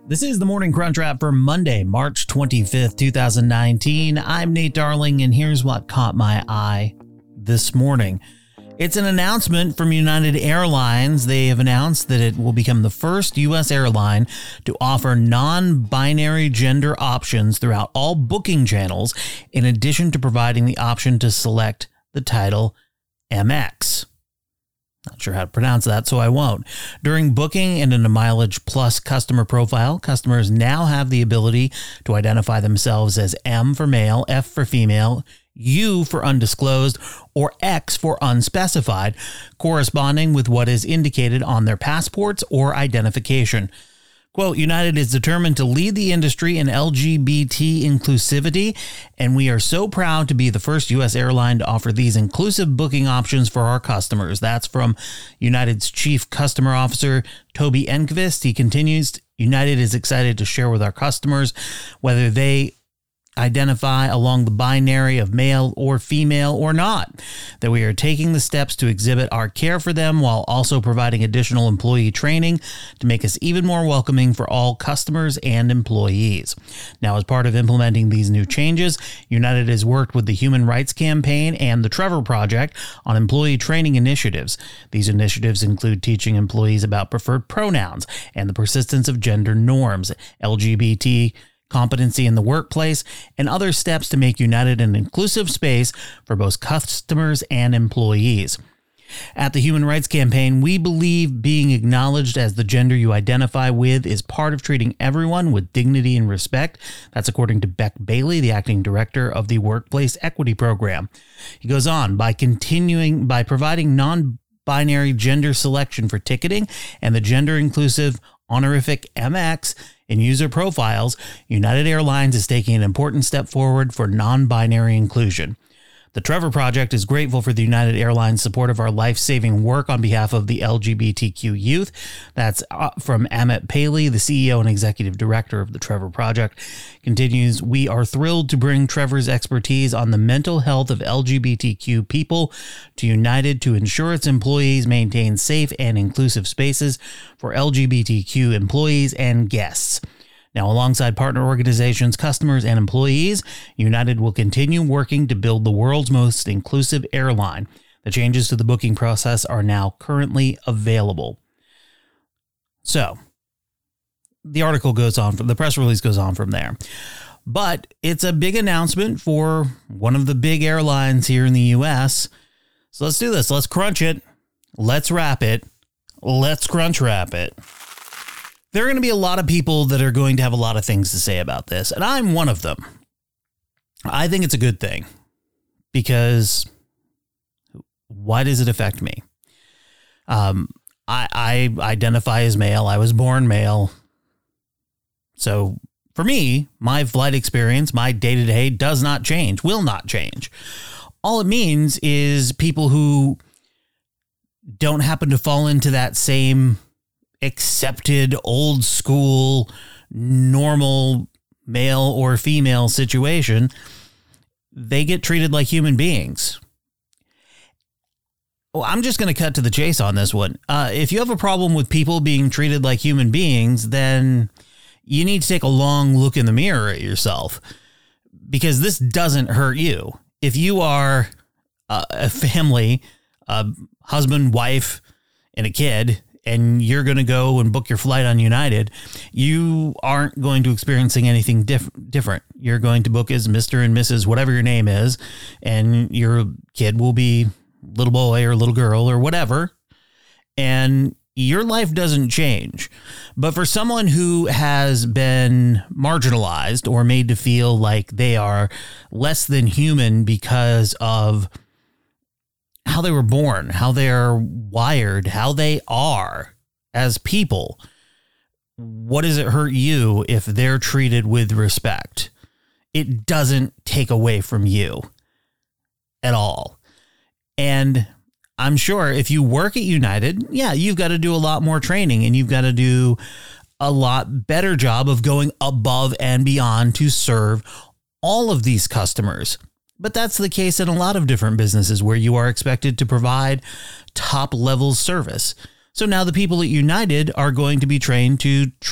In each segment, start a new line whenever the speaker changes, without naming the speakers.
This is the Morning Crunch Wrap for Monday, March 25th, 2019. I'm Nate Darling, and here's what caught my eye this morning. It's an announcement from United Airlines. They have announced that it will become the first U.S. airline to offer non-binary gender options throughout all booking channels, in addition to providing the option to select the title MX. Not sure how to pronounce that, so I won't. During booking and in a Mileage Plus customer profile, customers now have the ability to identify themselves as M for male, F for female, U for undisclosed, or X for unspecified, corresponding with what is indicated on their passports or identification. Quote, United is determined to lead the industry in LGBT inclusivity, and we are so proud to be the first U.S. airline to offer these inclusive booking options for our customers. That's from United's Chief Customer Officer, Toby Enqvist. He continues, United is excited to share with our customers whether they identify along the binary of male or female or not, that we are taking the steps to exhibit our care for them while also providing additional employee training to make us even more welcoming for all customers and employees. Now, as part of implementing these new changes, United has worked with the Human Rights Campaign and the Trevor Project on employee training initiatives. These initiatives include teaching employees about preferred pronouns and the persistence of gender norms, LGBT competency in the workplace, and other steps to make United an inclusive space for both customers and employees. At the Human Rights Campaign, we believe being acknowledged as the gender you identify with is part of treating everyone with dignity and respect. That's according to Beck Bailey, the acting director of the Workplace Equity Program. He goes on, by providing non-binary gender selection for ticketing and the gender-inclusive honorific MX in user profiles, United Airlines is taking an important step forward for non-binary inclusion. The Trevor Project is grateful for the United Airlines support of our life-saving work on behalf of the LGBTQ youth. That's from Amit Paley, the CEO and executive director of the Trevor Project. Continues, we are thrilled to bring Trevor's expertise on the mental health of LGBTQ people to United to ensure its employees maintain safe and inclusive spaces for LGBTQ employees and guests. Now, alongside partner organizations, customers, and employees, United will continue working to build the world's most inclusive airline. The changes to the booking process are now currently available. So, the article goes on, the press release goes on from there. But it's a big announcement for one of the big airlines here in the U.S. So let's do this. Let's crunch it. Let's wrap it. Let's crunch wrap it. There are going to be a lot of people that are going to have a lot of things to say about this, and I'm one of them. I think it's a good thing, because why does it affect me? I identify as male. I was born male. So for me, my flight experience, my day-to-day does not change, will not change. All it means is people who don't happen to fall into that same accepted old school normal male or female situation, they get treated like human beings. Well, I'm just going to cut to the chase on this one. If you have a problem with people being treated like human beings, then you need to take a long look in the mirror at yourself, because this doesn't hurt you. If you are a family, a husband, wife, and a kid, and you're going to go and book your flight on United, you aren't going to experiencing anything different. You're going to book as Mr. and Mrs. whatever your name is, and your kid will be little boy or little girl or whatever, and your life doesn't change. But for someone who has been marginalized or made to feel like they are less than human because of how they were born, how they're wired, how they are as people, what does it hurt you if they're treated with respect? It doesn't take away from you at all. And I'm sure if you work at United, yeah, you've got to do a lot more training, and you've got to do a lot better job of going above and beyond to serve all of these customers. But that's the case in a lot of different businesses where you are expected to provide top level service. So now the people at United are going to be trained to treat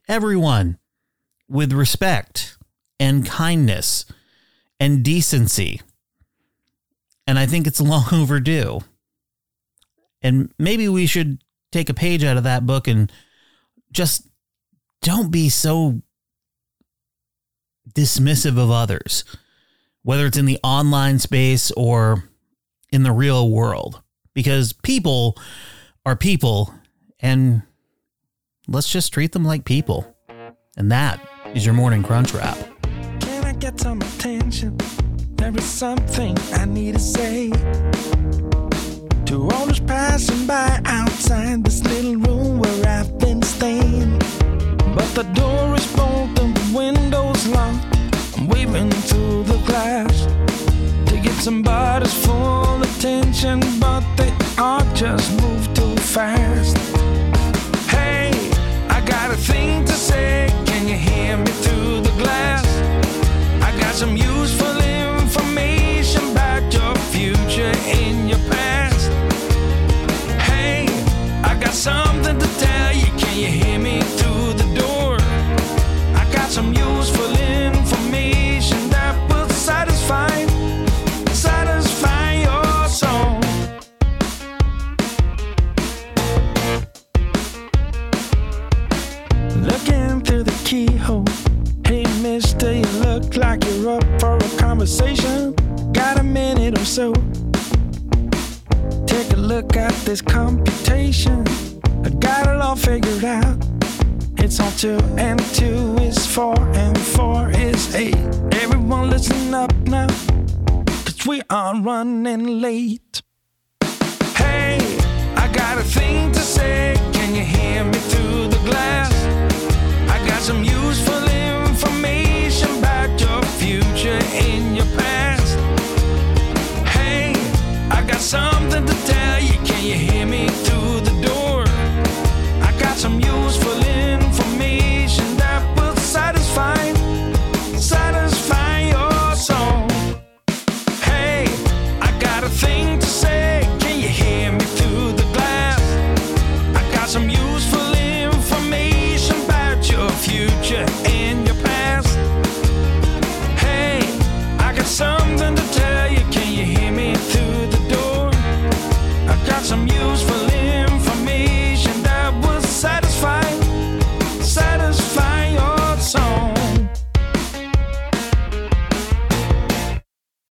everyone with respect and kindness and decency. And I think it's long overdue. And maybe we should take a page out of that book and just don't be so dismissive of others, whether it's in the online space or in the real world, because people are people, and let's just treat them like people. And that is your morning crunch wrap.
Can I get some attention? There is something I need to say to all those passing by outside this little room where I've been staying. But the door is bolted and the window's locked. I'm waving through the glass to get somebody's full attention, but they all just move too fast. Hey, I got a thing to say. Can you hear me through the glass? I got some useful information about your future and your past. Hey, I got something to tell you. Can you hear me through the door? I got some useful information that will satisfy your soul. Looking through the keyhole. Hey mister, you look like you're up for a conversation. Got a minute or so? Take a look at this computation. I got it all figured out. It's all 2 and 2 is 4 and 4 is 8. Everyone listen up now, 'cause we are running late. Hey, I got a thing to say. Can you hear me through the glass? I got some useful information about your future and your past. Hey, I got something to tell you. Can you hear me through